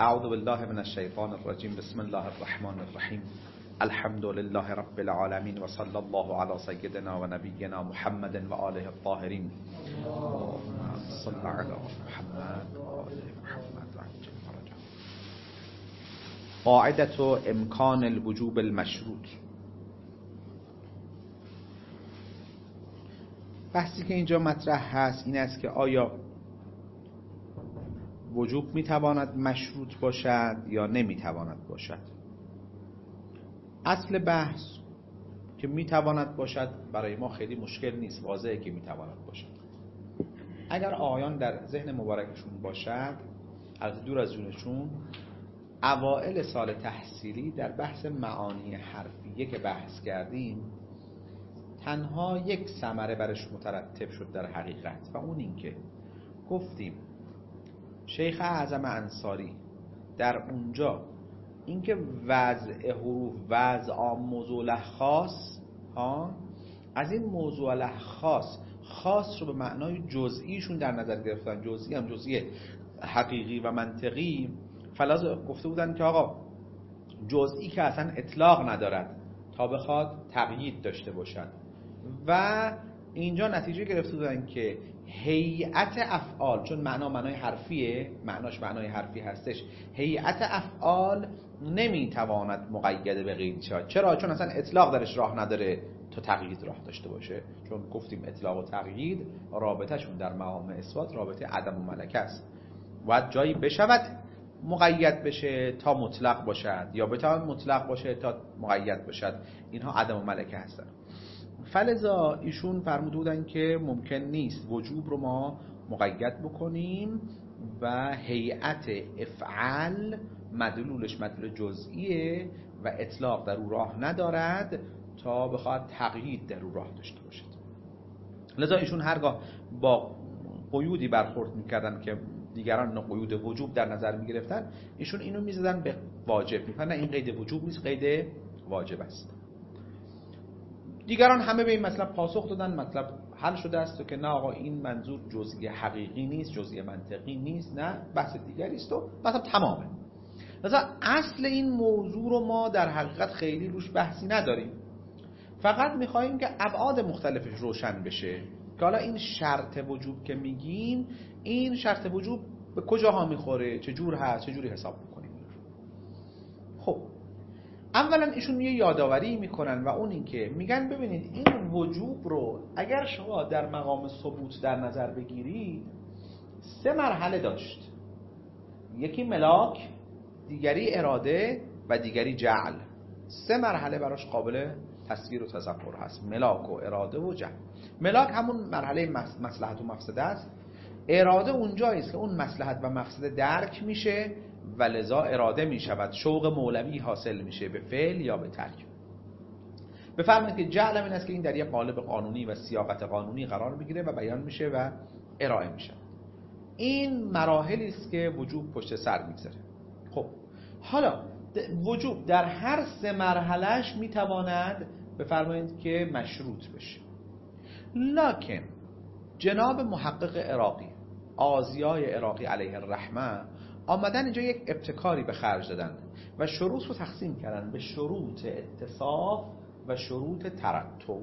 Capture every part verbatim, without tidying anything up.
اعوذ بالله من الشیطان الرجیم. بسم الله الرحمن الرحیم. الحمد لله رب العالمین و صلی الله علی سیدنا و نبینا محمد و آله الطاهرین. اللهم صل علی محمد و آل محمد. قاعدة امکان الوجوب المشروط. بحثی که اینجا مطرح هست این است که آیا وجوب میتواند مشروط باشد یا نمیتواند باشد. اصل بحث که میتواند باشد برای ما خیلی مشکل نیست، واضحه که میتواند باشد. اگر آیان در ذهن مبارکشون باشد، از دور از جونشون، اوائل سال تحصیلی در بحث معانی حرفیه که بحث کردیم تنها یک ثمره برش مترتب شد در حقیقت و اون این که گفتیم شیخ اعظم انصاری در اونجا اینکه وضع حروف وضع عام موضوع له خاص ها از این موضوع له خاص خاص رو به معنای جزئیشون در نظر گرفتن، جزئی هم جزئی حقیقی و منطقی. فلازم گفته بودن که آقا جزئی که اصلا اطلاق ندارد تا بخواد تقیید داشته باشد و اینجا نتیجه گرفته بودن که هیئت افعال، چون معنا معنای حرفیه، معناش معنای حرفی هستش، هیئت افعال نمیتواند مقید به قید شود. چرا؟ چون اصلا اطلاق درش راه نداره تا تقیید راه داشته باشه. چون گفتیم اطلاق و تقیید رابطهشون در مقام اثبات رابطه عدم و ملکه است. باید جایی بشود مقید بشه تا مطلق باشد یا بتواند مطلق باشه تا مقید باشد. اینها عدم و ملکه هستن. فلذا ایشون فرموده بودن که ممکن نیست وجوب رو ما مقید بکنیم و هیئت افعال مدلولش مدلول جزئیه و اطلاق در او راه ندارد تا بخواد تقیید در او راه داشته باشد. لذا ایشون هرگاه با قیودی برخورد میکردن که دیگران قیود وجوب در نظر میگرفتن، ایشون اینو میزدن به واجب، میفهمن این قید وجوب نیست، قید واجب است. دیگران همه به این مطلب پاسخ دادن، مطلب حل شده است و که نه آقا این منظور جزئی حقیقی نیست، جزئی منطقی نیست، نه بحث دیگری است و مطلب تمامه. مثلا اصل این موضوع رو ما در حقیقت خیلی روش بحثی نداریم، فقط میخوایم که ابعاد مختلفش روشن بشه که حالا این شرط وجوب که میگیم این شرط وجوب به کجاها میخوره، چجور هست، چجوری حساب میکنیم. خب اولا ایشون یه یادآوری میکنن و اون این که میگن ببینید این وجوب رو اگر شما در مقام ثبوت در نظر بگیرید سه مرحله داشت. یکی ملاک، دیگری اراده و دیگری جعل. سه مرحله براش قابل تصویر و تصور هست، ملاک و اراده و جعل. ملاک همون مرحله مصلحت و مفسده است. اراده اونجایی است که اون مصلحت و مفسده درک میشه و لذا اراده میشود، شوق مولوی حاصل میشه به فعل یا به ترک. بفرمایید که جعل این است که این در یک قالب قانونی و سیاقت قانونی قرار میگیره و بیان میشه و ارائه میشه. این مراحلی است که وجوب پشت سر میگذاره. خب حالا وجوب در هر سه مرحلهش میتواند بفرمایید که مشروط بشه، لکن جناب محقق عراقی، آزیای عراقی علیه الرحمه، آمدن اینجا یک ابتکاری به خرج دادن و شروط رو تقسیم کردن به شروط اتصاف و شروط ترتب.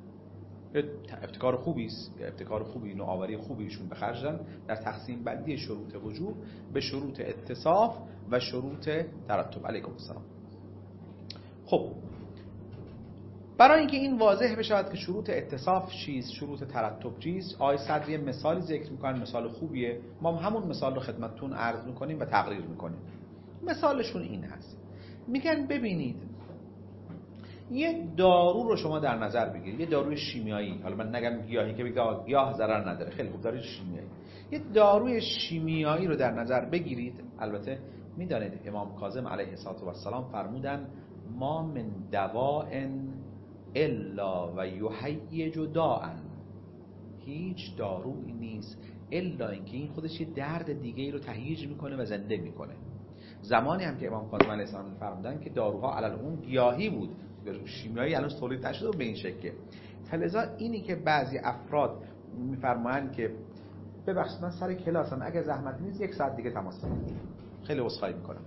ابتکار خوبی است، ابتکار خوبی، نوآوری خوبیشون به خرج دادن در تقسیم بندی شروط وجوب به شروط اتصاف و شروط ترتب. علیکم السلام. خب برای اینکه این واضح بشود که شروط اتصاف چیست، شروط ترتب چیست، آقای صدری مثالی ذکر میکنن، مثال خوبیه، ما همون مثال رو خدمتتون عرض میکنیم و تقریر میکنیم. مثالشون این هست، میگن ببینید یه دارو رو شما در نظر بگیرید، یه داروی شیمیایی، حالا من نگم گیاهی که بگید گیاه ضرر نداره، خیلی خوب، داروی شیمیایی، یه داروی شیمیایی رو در نظر بگیرید. البته میدانید امام کاظم علیه السلام فرمودن ما من دواء الا و یحیج داء، هیچ دارویی نیست الا اینکه این خودش یه درد دیگه ای رو تهییج میکنه و زنده میکنه. زمانی هم که امام کاظم علیه السلام فرمودن که داروها علی العموم گیاهی بود، شیمیایی الان تولید نشده و به این شکل. فلذا اینی که بعضی افراد میفرمایند که ببخشید من سر کلاسم، اگه زحمت نیست یک ساعت دیگه تماس بگیرید، خیلی عذرخواهی میکنم.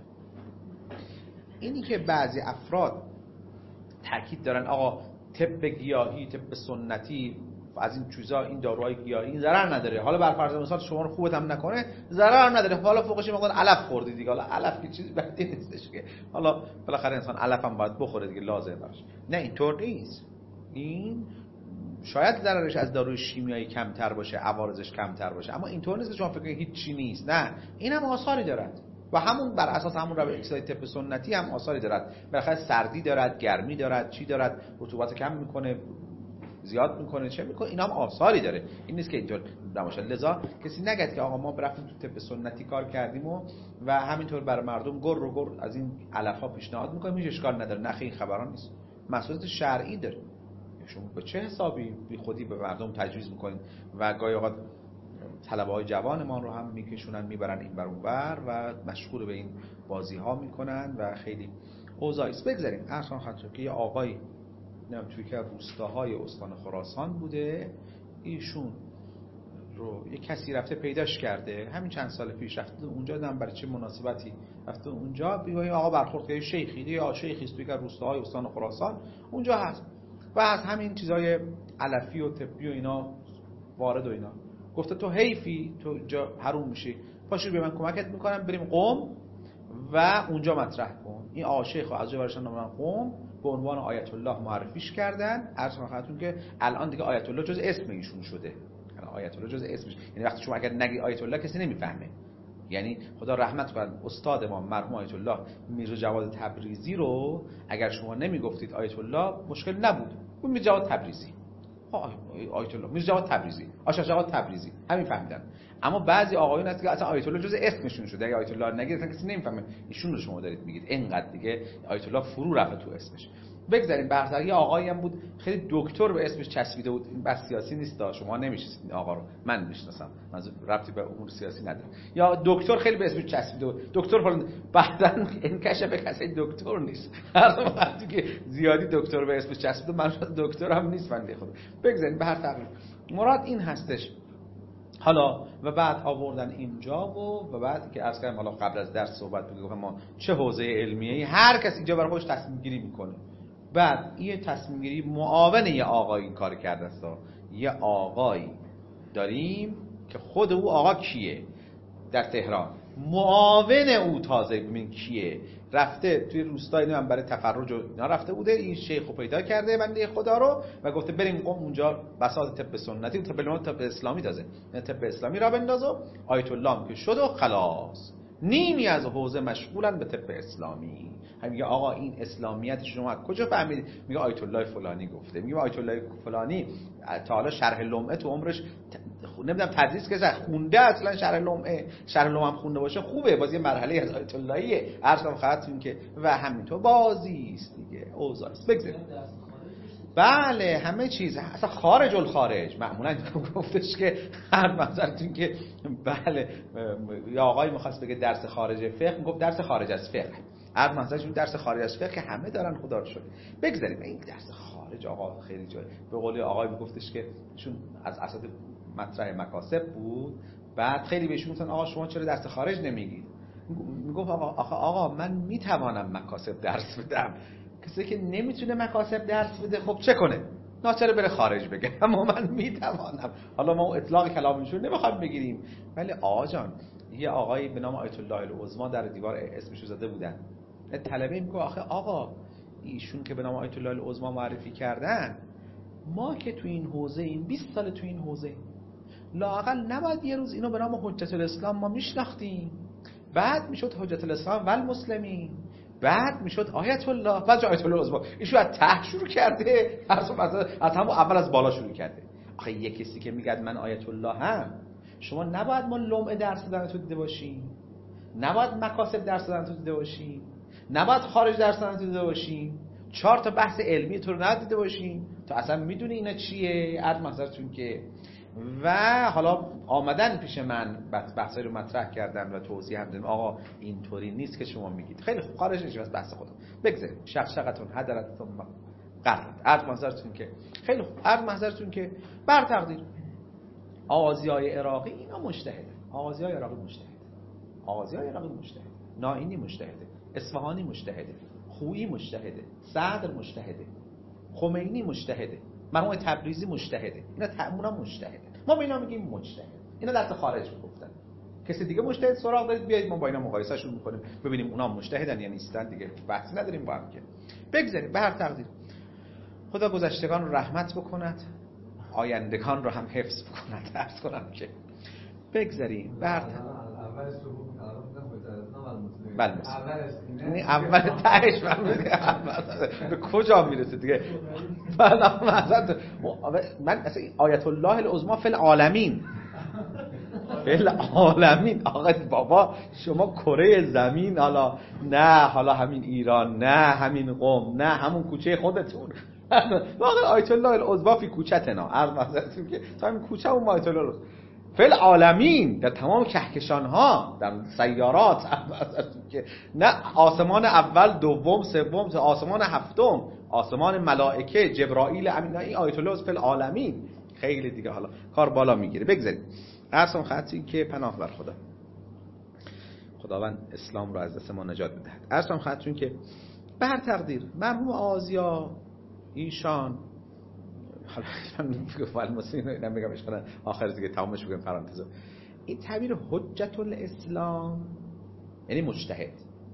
اینی که بعضی افراد تاکید دارن آقا طب گیاهی، طب سنتی از این چیزا، این داروهای گیاهی این ضرر نداره، حالا بر فرض مثال شما رو خوبت هم نکنه ضرر نداره، حالا فوقش مقدار علف خوردی دیگه، حالا علف که چیزی بدی نیستش که حالا بالاخره انسان علف هم باید بخوره دیگه، لازمه براش. نه اینطور نیست. این شاید ضررش از داروی شیمیایی کمتر باشه، عوارضش کمتر باشه، اما اینطور نیست که شما فکر کنید هیچ چی نیست. نه، این هم آثاری دارد و همون بر اساس همون روش طب سنتی هم آثاری دارد. بالاخره سردی دارد، گرمی دارد، چی دارد، رطوبت کم میکنه، زیاد میکنه، چه میکنه، اینا هم آثاری داره. این نیست که اینطور نباشه. لذا کسی نگه که آقا ما برفتیم تو طب سنتی کار کردیم و و همینطور برای مردم گر و گر از این علفا پیشنهاد میکنیم، هیچ اشکال نداره. نه، این خبران نیست. مسئولیت شرعی داره. شما به چه حسابی بی خودی به مردم تجویز میکنین و گاهی اوقات طلبه‌های جوانمان رو هم میکشونن میبرن این بر اون بر و مشغول به این بازی ها میکنن و خیلی اوضاعی است. بگذاریم اصلا خاطر که یه آقایی نمیدونم توی که روستاهای استان خراسان بوده، ایشون رو یه کسی رفته پیداش کرده، همین چند سال پیش رفته اونجا، دیدم برای چه مناسبتی رفته اونجا، بیای آقا برخورد که شیخی یا شیخی است توی که روستاهای استان خراسان اونجا هست و از همین چیزای علفی و طبی و اینا وارد و اینا گفته تو حیفی، تو اینجا حروم میشی، پاشو به من کمکت میکنم بریم قم و اونجا مطرح کن. این آقا شیخ از جا برشان نامن قم به عنوان آیت الله معرفیش کردن. عرض کنم خدمتتون که الان دیگه آیت الله جز اسم ایشون شده. آیت الله جز اسمش، یعنی وقتی شما اگر نگی آیت الله کسی نمیفهمه. یعنی خدا رحمت کنه استاد ما مرحوم آیت الله میرزا جواد تبریزی رو اگر شما نمیگفتید آیت الله مشکل نبود، اون میرزا جواد تبریزی، آیت الله میرزا جواد تبریزی، آشا جواد تبریزی، همین فهمیدن. اما بعضی آقایون هست که اصلا آیت الله جز اسمشون شده، اگه آیت الله نگید اصلا کسی نمیفهمه ایشون رو شما دارید میگید. اینقدر دیگه آیت الله فرو رفته تو اسمش. بگذاریم. بحث یه آقایی هم بود خیلی دکتر به اسمش چسبیده بود. این بس سیاسی نیست، شما نمیشناسید این آقا رو، من میشناسم، منظور ربطی به امور سیاسی نداره. یا دکتر خیلی به اسمش چسبیده بود، دکتر فلان، بعدن انکشف کسی دکتر نیست. هر وقتی که زیادی دکتر به اسمش چسبیده من دکتر هم نیست بنده خدا. بگذاریم. به هر تقریب مراد این هستش. حالا و بعد آوردن اینجا و و بعد که عرض کردم حالا قبل از درس صحبت بگم ما چه حوزه علمیه‌ای، هر کس اینجا برای خودش تصمیم گیری میکنه. بعد این تصمیم گیری معاون یه آقایی این کار کرده است. یه آقایی داریم که خود او آقا کیه در تهران، معاون او تازه ببین کیه، رفته توی روستای من برای تفرج و اینا رفته بوده، این شیخو پیدا کرده بنده خدا رو و گفته بریم قم اونجا بساط طب سنتی و طب طب اسلامی تازه طب اسلامی را بندازو. آیت الله که شد و خلاص، نیمی از حوزه مشغولن به طب اسلامی. هم میگه آقا این اسلامیت شما از کجا فهمیدید؟ میگه آیت الله فلانی گفته. میگه آیت الله فلانی تا حالا شرح لمعه تو عمرش نمیدونم تدریس که خونده، اصلا شرح لمعه شرح لمعه هم خونده باشه خوبه، باز یه مرحله از آیت اللهیه. عرض کنم خدمتتون که و همینطور بازی است دیگه، اوضاع است. بگذارید. بله همه چیز اصلا خارج الخارج معمولا گفتش که هر منظرتون که بله یا آقای می‌خواست بگه درس خارج فقه، میگفت درس خارج از فقه. هر منظرشون درس خارج از فقه همه دارن، خدا رو شکر. بگذاریم. این درس خارج آقا خیلی جای به قول آقای میگفتش که چون از اساس مطرح مکاسب بود، بعد خیلی بهشون گفتن آقا شما چرا درس خارج نمیگید؟ میگفت آقا آقا آقا من میتوانم مکاسب درس بدم. کسی که نمیتونه مکاسب درس بده خب چه کنه؟ ناچاره بره خارج بگه، اما من میتوانم. حالا ما اطلاق کلامشون نمیخوام بگیریم، ولی آقا جان یه آقایی به نام آیت الله العظما در دیوار اسمشو زده بودن. طلبه میگه آخه آقا ایشون که به نام آیت الله العظما معرفی کردن، ما که تو این حوزه این بیست سال تو این حوزه، لااقل نباید یه روز اینو به نام حجت الاسلام ما میشناختیم، بعد میشد حجت الاسلام و المسلمین، بعد میشد آیت الله، بعد آیت الله العظما. ایشون از ته شروع کرده، از همون اول از بالا شروع کرده. آخه یه کسی که میگه من آیت الله هم، شما نباید ما لمعه درس دادن تو دیده باشیم، نباید مکاسب درس دادن تو دیده باشیم، نباید خارج درس دادن تو دیده باشیم، چهار تا بحث علمی تو رو ندیده باشیم تو اصلا میدونی اینا چیه. عرض محضرتون که و حالا آمدن پیش من بحثایی رو مطرح کردن و توضیح هم دادم آقا اینطوری نیست که شما میگید. خیلی خوب، خارج نشه از بحث خودم. بگذاریم. شقشقتون حضرتون قرد. عرض محضرتون که خیلی خوب، عرض محضرتون که بر تقدیر آغازیای عراقی اینا مجتهد، آغازیای عراقی مجتهد، آغازیای عراقی مجتهد. نائینی مجتهده، اصفهانی مجتهده، خویی مجتهده، صدر مجتهده، خمینی مجتهده، مرحوم تبریزی مجتهده. اینا تأمون مجتهده. ما به اینا میگیم مجتهد. اینا دست خارج گفتن. کسی دیگه مجتهد سراغ دارید بیایید ما با اینا مقایسهشون میکنیم ببینیم اونا مجتهدن یا نیستن. دیگه بحثی نداریم با هم که. بگذاریم به هر تقدیر خدا گذشتگان رو رحمت بکند، آیندگان رو هم حفظ بکند. عرض کنم که بگذاریم به هر تقدیر بله این اول تهش به کجا میرسه دیگه. من اصلا آیت الله العظما فی العالمین فی العالمین. آقا بابا شما کره زمین، حالا نه حالا همین ایران، نه همین قم، نه همون کوچه خودتون. واقعا آیت الله العظما فی کوچتنا، عرض معذرتون که تا همین کوچه اون آیت الله العظما فی العالمین، در تمام کهکشان ها، در سیارات، که نه آسمان اول، دوم، سوم، آسمان هفتم، آسمان ملائکه، جبرائیل، امین، این آیت الله فی العالمین. خیلی دیگه حالا کار بالا میگیره. بگذارید عرضم خدمتتون که پناه بر خدا، خداوند اسلام رو از دست ما نجات بدهد. عرضم خدمتتون که به هر تقدیر مرحوم آزیا ایشان، حالا من میگم مسلمین اینا میگم اشکال آخر دیگه تمامش بگم پرانتز. این تعبیر حجت الاسلام یعنی مجتهد.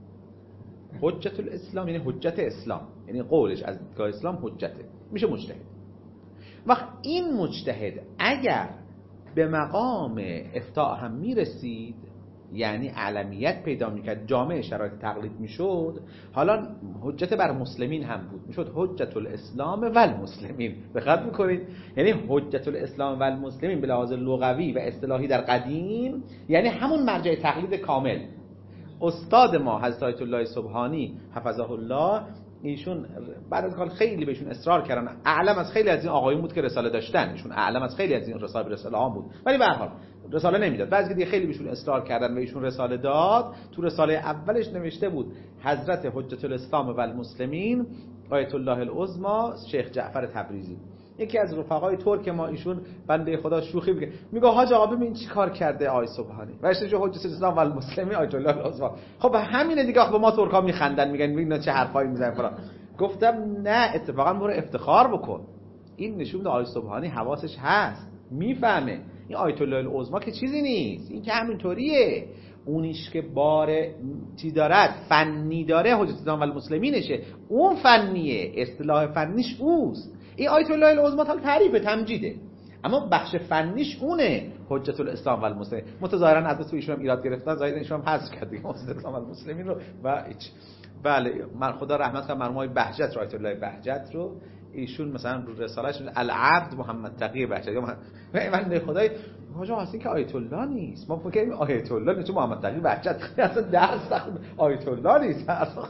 حجت الاسلام یعنی حجت اسلام، یعنی قولش از دیدگاه اسلام حجته، میشه مجتهد. وقت این مجتهد اگر به مقام افتاء هم میرسید، یعنی علمیت پیدا میکرد، جامعه شرایط تقلید میشد، حالا حجت بر مسلمین هم بود، میشد حجت الاسلام و المسلمین. دقت میکنید؟ یعنی حجت الاسلام و المسلمین به لحاظ لغوی و اصطلاحی در قدیم یعنی همون مرجع تقلید کامل. استاد ما حضرت آیت الله سبحانی حفظه الله، ایشون بعد از کار خیلی بهشون اصرار کردن، اعلم از خیلی از این آقایون بود که رساله داشتن، ایشون اعلم از خیلی از این رساله رساله ها بود، ولی به هر حال رساله نمیداد. بعضی دیگه خیلی بهشون اصرار کردن و ایشون رساله داد. تو رساله اولش نوشته بود حضرت حجت الاسلام و المسلمین آیت الله العظما شیخ جعفر تبریزی. یکی از رفقای ترک ما، ایشون بنده خدا شوخی میگه، میگه حاج آقا ببین چی کار کرده آی سبحانی، واسه حجت الاسلام و المسلمین آیت الله العظما. خب همینه دیگه. به ما ترکا میخندن، میگن اینا چه حرفایی میزنن فلان. گفتم نه، اتفاقا برو افتخار بکن. این نشون میده آی سبحانی حواسش هست، میفهمه این آیت الله العظما که چیزی نیست، این که همینطوریه. اونیش که بار چی دارد، فنی داره، حجت الاسلام و المسلمینشه، اون فنیه، اصطلاح فنیش اوست. این آیت الله العظما تا تعریف تمجیده، اما بخش فنیش اونه، حجت الاسلام و المسلمین. متظاهرا از تو ایشون هم ایراد گرفتن، ظاهرا ایشون هم حذف کرد دیگه حجت الاسلام و المسلمین رو و هیچ. بله من خدا رحمت کنه مرحوم بهجت، آیت الله بهجت رو، ایشون مثلا رو رساله‌اش العبد محمد تقی بهجت، من من خدای حاجا اصلا که آیت الله نیست، ما فکر کنیم آیت الله نیست، محمد تقی بهجت اصلا درس آیت الله نیست. اصلا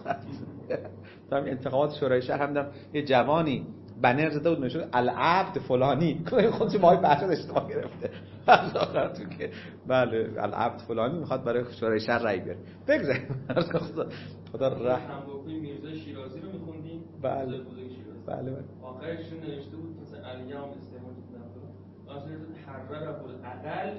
تمام انتخابات شورای شهر هم دیدم یه جوانی بنر زده بود نشون العبد فلانی، خودش ماهای بحث اشتباه گرفته. تو که بله العبد فلانی میخواد برای شورای شهر رای بیاره. بگذاریم خدا خدا رحم. همگوی میرزا شیرازی رو میخوندیم. بله بله بله. آخرش نوشته بود مثلا الیام استعمال کردن. اصلا حرر الاقل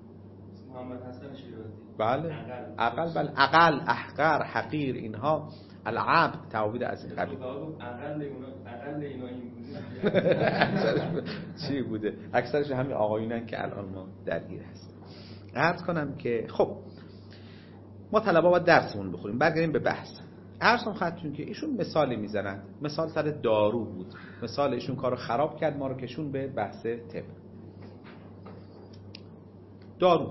محمد حسن شیرازی. بله اقل بله اقل احقر حقیر اینها العبد تعبیر از این قبیل. اقل اینا اقل اینا این بوده. چی بوده؟ اکثرش همین آقایونن که الان ما درگیر هستیم. عرض کنم که خب ما طلبا باید درسمون بخوریم. برگردیم به بحث. عرضم خدمتتون که ایشون مثالی میزنن، مثال سر دارو بود، مثال ایشون کارو خراب کرد، ما رو کشون به بحث طب. دارو،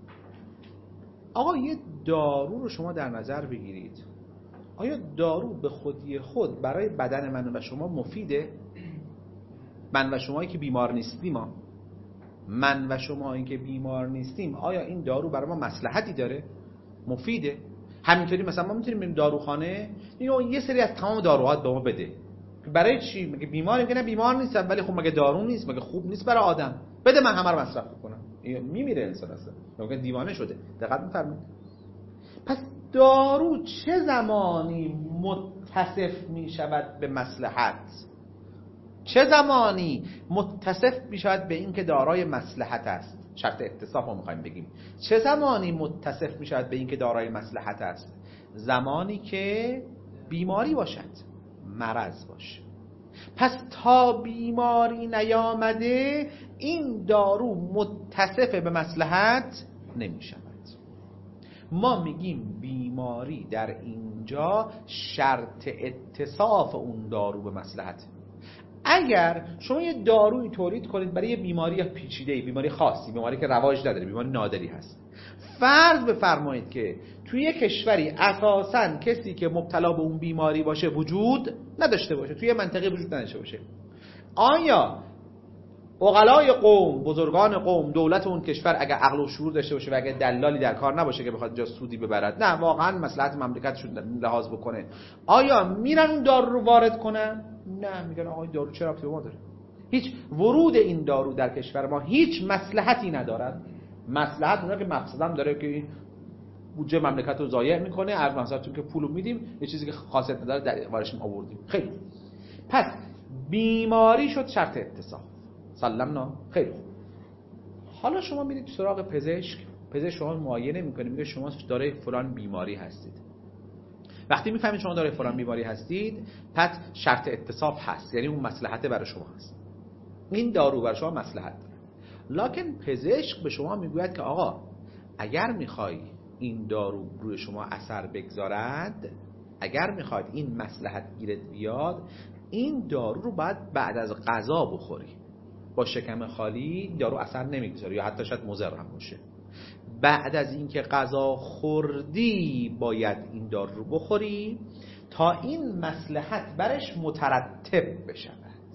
آقا یه دارو رو شما در نظر بگیرید، آیا دارو به خودی خود برای بدن من و شما مفیده؟ من و شمایی که بیمار نیستیم ما من و شمایی که بیمار نیستیم آیا این دارو برای ما مصلحتی داره؟ مفیده؟ همینطوری مثلا ما میتونیم بریم داروخانه اینو یه سری از تمام داروها به ما بده، برای چی؟ مگه بیماری؟ میگه نه بیمار نیستم، ولی خب مگه دارو نیست؟ مگه خوب نیست برای آدم؟ بده من همه رو مصرف کنم. میمیره انسان اصلا، مگه دیوانه شده. دقت می‌فرمایید؟ پس دارو چه زمانی متصف می شود به مصلحت؟ چه زمانی متصف میشود به این که دارای مصلحت است؟ شرط اتصاف رو میخوایم بگیم. چه زمانی متصف میشود به این که دارای مصلحت است؟ زمانی که بیماری باشد، مرض باشه. پس تا بیماری نیامده این دارو متصف به مصلحت نمیشود. ما میگیم بیماری در اینجا شرط اتصاف اون دارو به مصلحت. اگر شما یه دارویی تولید کنید برای یه بیماری پیچیده، بیماری خاصی، بیماری که رواج نداره، بیماری نادری هست، فرض بفرمایید که توی یه کشوری اساساً کسی که مبتلا به اون بیماری باشه وجود نداشته باشه، توی منطقه وجود نداشته باشه، آیا عقلای قوم، بزرگان قوم، دولت اون کشور اگر عقل و شعور داشته باشه و اگر دلالی در کار نباشه که بخواد جا سودی ببرد، نه واقعا مصلحت مملکتشون لحاظ بکنه، آیا میرن اون دارو رو وارد کنن؟ نه، میگن آقا این دارو چه ربطی به ما داره؟ هیچ ورود این دارو در کشور ما هیچ مصلحتی ندارد. مصلحت اونها که مقصدم داره که بودجه مملکت رو ضایع میکنه، از مثلا که پولو میدیم یه چیزی که خاصیت نداره در وارشیم آوردیم. خیلی پس بیماری شد شرط اتصاف. سلمنا. خیلی خوب. حالا شما میرید سراغ پزشک، پزشک شما معاینه میکنه، میگه شما دارای فلان بیماری هستید. وقتی میفهمید شما دارای فلان بیماری هستید، پس شرط اتصاف هست، یعنی اون مصلحت برای شما هست، این دارو برای شما مصلحت داره. لکن پزشک به شما میگوید که آقا اگر میخوای این دارو روی شما اثر بگذارد، اگر میخواید این مصلحت گیرت بیاد، این دارو رو باید بعد از غذا بخوری. با شکم خالی دارو اثر نمیگذاره یا حتی شاید مضر هم باشه. بعد از اینکه غذا خوردی باید این دارو رو بخوری تا این مصلحت برش مترتب بشود،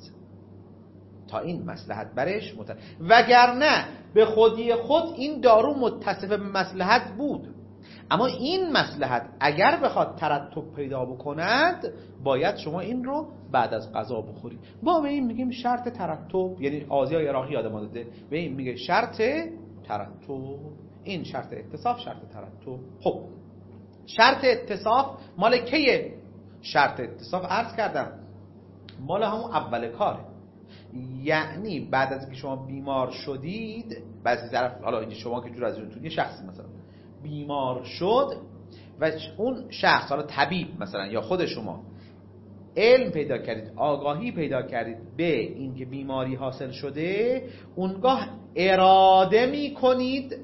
تا این مصلحت برش مترتب، وگرنه به خودی خود این دارو متصف به مصلحت بود، اما این مصلحت اگر بخواد ترتب پیدا بکند باید شما این رو بعد از غذا بخوری. ما به این میگیم شرط ترتب، یعنی آزیای عراقی یادم داده به این میگه شرط ترتب. این شرط اتصاف، شرط ترتب. خب شرط اتصاف مال کیه؟ شرط اتصاف عرض کردم مال همون اول کاره، یعنی بعد از اینکه شما بیمار شدید، بعضی طرف حالا اینجا شما که جور از جورتون یه شخصی مثلا بیمار شد و اون شخص حالا طبیب مثلا یا خود شما علم پیدا کردید، آگاهی پیدا کردید به اینکه بیماری حاصل شده، اونگاه اراده می کنید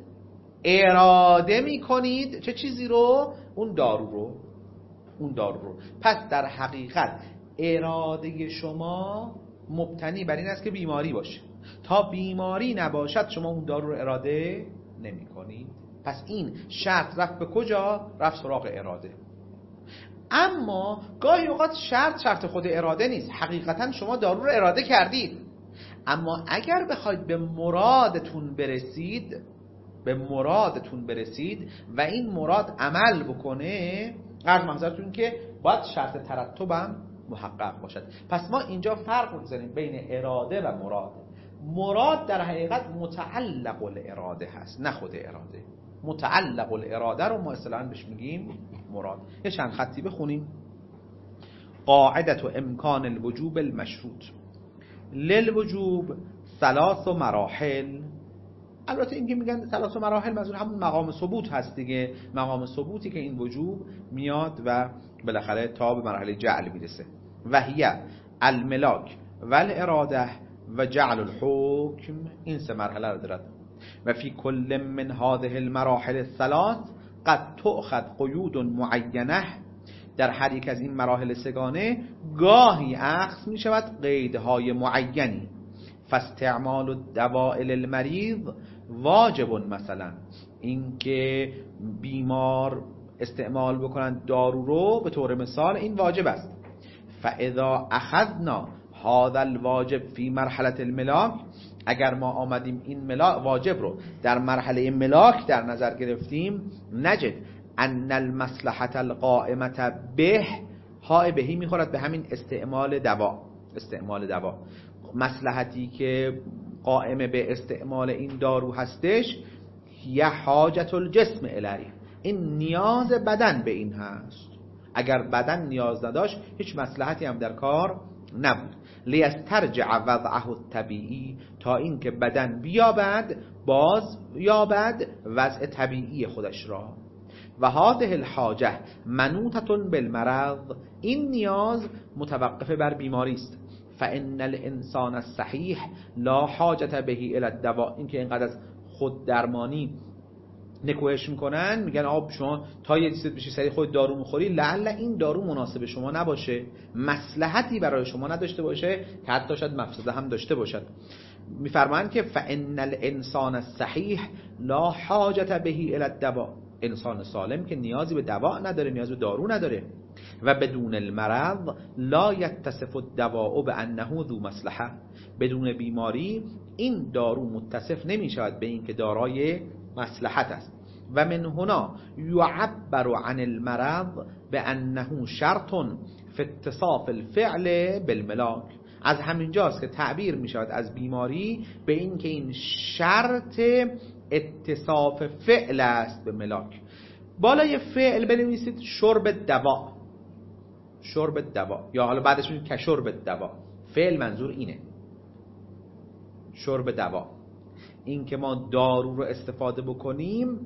اراده می کنید چه چیزی رو؟ اون دارو رو اون دارو رو پس در حقیقت اراده شما مبتنی بر این است که بیماری باشه. تا بیماری نباشد شما اون دارو رو اراده نمی کنید. پس این شرط رفت به کجا؟ رفت سراغ اراده. اما گاهی اوقات شرط شرط خود اراده نیست، حقیقتا شما دارو رو اراده کردید، اما اگر بخواید به مرادتون برسید به مرادتون برسید و این مراد عمل بکنه، عرض محضرتون که باید شرط ترتبم محقق باشد. پس ما اینجا فرق می‌ذاریم بین اراده و مراد. مراد در حقیقت متعلق الاراده هست، نه خود اراده. متعلق الاراده رو ما اصطلاحاً بهش میگیم مراد. یه چند خطی بخونیم. قاعدة امکان الوجوب المشروط للوجوب ثلاث مراحل. البته این که میگن ثلاث مراحل منظور همون مقام ثبوت هست دیگه، مقام ثبوتی که این وجوب میاد و بالاخره تا به مرحله جعل میرسه. و هی الملاک و الاراده و جعل الحکم. این سه مرحله رو دارد. و فی کل من هذه المراحل الثلاث قد تؤخذ قیود معینه. در هر یک از این مراحل سگانه گاهی اخذ می شود قیدهای معینی. فاستعمال الدواء للمریض واجب. مثلا اینکه بیمار استعمال بکنن دارو رو به طور مثال این واجب است. فاذا اخذنا هذا الواجب فی مرحله الملاک، اگر ما آمدیم این ملاک واجب رو در مرحله ملاک در نظر گرفتیم، نجد ان المصلحه القائمه به، های بهی میخورد به همین استعمال دوا. استعمال دوا مصلحتی که قائمه به استعمال این دارو هستش، یه حاجت الجسم الیه، این نیاز بدن به این هست. اگر بدن نیاز نداشت هیچ مصلحتی هم در کار نبود. لیسترجع وضعه الطبیعی، تا اینکه بدن بیابد باز یابد وضع طبیعی خودش را. و هذه الحاجه منوطه بالمرض، این نیاز متوقف بر بیماری است. فان الانسان الصحیح لا حاجت به الى الدواء، این که اینقدر از خود درمانی نکوهش میکنن، میگن آب شما تا یه چیزی بشی سری خود دارو میخوری، لعل این دارو مناسب شما نباشه، مصلحتی برای شما نداشته باشه، که حتی شاید مفسده هم داشته باشد. میفرمایند که فان الانسان الصحیح لا حاجت به الى الدواء، انسان سالم که نیازی به دوا نداره، نیاز به دارو نداره. و بدون المرض لا یتصف الدواء بانه ذو مصلحه، بدون بیماری این دارو متصف نمی شود به این که دارای مصلحت است. و من هنا یعبر عن المرض بانه شرط فی اتصاف الفعل بالملاک، از همین جاست که تعبیر می شود از بیماری به این که این شرط اتصاف فعل است به ملاک. بالای فعل بنویسید شرب دوا، شرب دوا، یا حالا بعدش میگید که شرب دوا. فعل منظور اینه، شرب دوا، این که ما دارو رو استفاده بکنیم،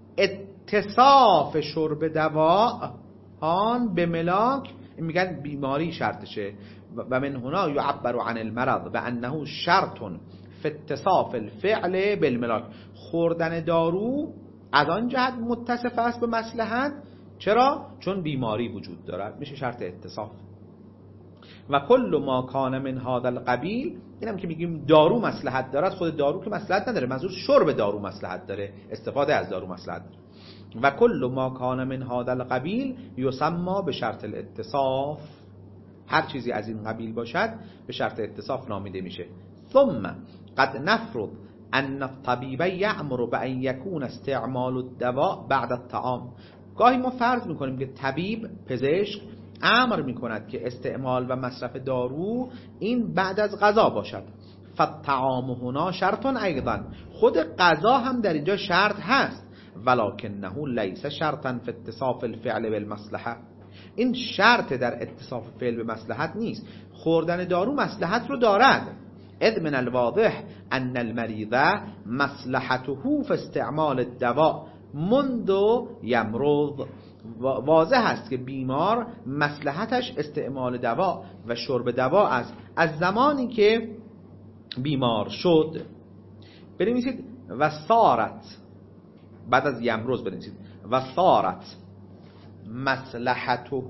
اتصاف شرب دوا آن به ملاک، میگن بیماری شرطشه. و من هنا یعبر عن المرض بانه شرط فی اتصاف الفعل بالملاک، خوردن دارو از آن جهت متصف است به مصلحت. چرا؟ چون بیماری وجود دارد، میشه شرط اتصاف. و کل ما کان من هذا القبیل، اینم که میگیم دارو مصلحت دارد، خود دارو که مصلحت نداره، منظور شرب دارو مصلحت داره، استفاده از دارو مصلحت داره. و کل ما کان من هذا القبیل یسمى به شرط الاتصاف، هر چیزی از این قبیل باشد به شرط اتصاف نامیده میشه. ثم قد نفرض ان الطبیب یأمر بأن یکون استعمال الدواء بعد الطعام، گاهی ما فرض میکنیم که طبیب، پزشک امر میکند که استعمال و مصرف دارو این بعد از غذا باشد. فالطعام هنا شرط ایضا، خود غذا هم در اینجا شرط هست. ولکنه لیس شرطا فی اتصاف الفعل بالمصلحه، این شرط در اتصاف فعل به مصلحت نیست. خوردن دارو مصلحت رو دارد. اذ من الواضح ان المریض مصلحته فی استعمال الدواء منذ یمرض، واضح است که بیمار مصلحتش استعمال دوا و شرب دوا است از زمانی که بیمار شد. بنویسید و صارت، بعد از یمرض بنویسید و صارت مصلحته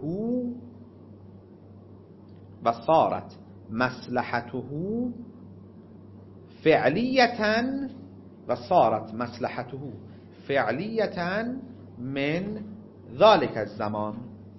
و صارت مصلحته فعلیتا و صارت مصلحته فعلیتا من ذلك الزمان.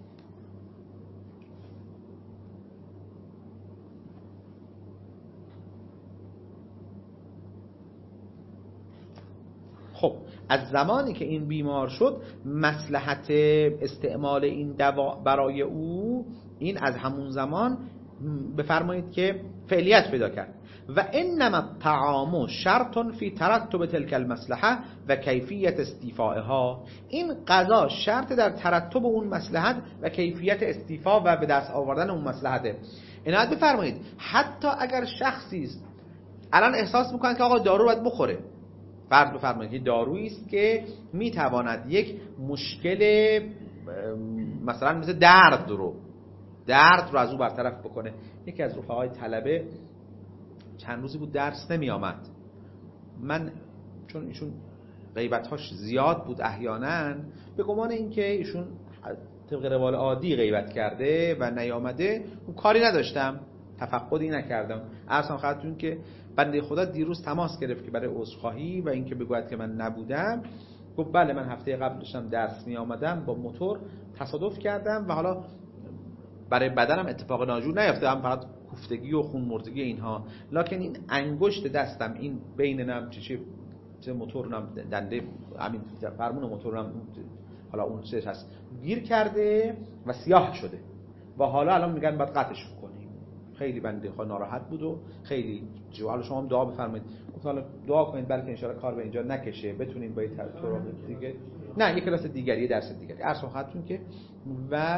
خب از زمانی که این بیمار شد مصلحت استعمال این دوا برای او، این از همون زمان بفرمایید که فعلیت پیدا کرد. و انما الطعام شرط فی ترتب تلك المصلحه و کیفیت استیفائها، این غذا شرط در ترتب اون مصلحت و کیفیت استیفا و به دست آوردن اون مصلحته. عنایت بفرمایید حتی اگر شخصی است الان احساس میکنه که آقا دارو باید بخوره، فرض بفرمایید که دارویی است که میتواند یک مشکل مثلا مثل درد رو درد رو از او برطرف بکنه. یکی از رفقای طلبه چند روزی بود درس نمی آمد، من چون ایشون غیبت‌هاش زیاد بود احیانا، به گمان اینکه ایشون طبق روال عادی غیبت کرده و نیامده، اون کاری نداشتم، تفقدی نکردم. عرضم خدمتتون که بنده خدا دیروز تماس گرفت که برای عذرخواهی و اینکه بگوید که من نبودم. گفت بله من هفته قبل داشتم درس می آمدم، با موتور تصادف کردم و حالا برای بدنم اتفاق ناجور نیفتادم، فقط کوفتگی و خون مردگی اینها، لکن این انگشت دستم این بین نم چه چه موتور نم دنده همین فرمون موتور نم حالا اون چه هست گیر کرده و سیاه شده و حالا الان میگن باید قطعش کنیم. خیلی بنده خدا ناراحت بود و خیلی جو. حالا شما هم دعا بفرمایید، حالا دعا کنید بلکه ان شاء الله کار به اینجا نکشه، بتونیم با این طرق دیگه، نه یک کلاس دیگری، درس دیگری. عرض خدمتتون که و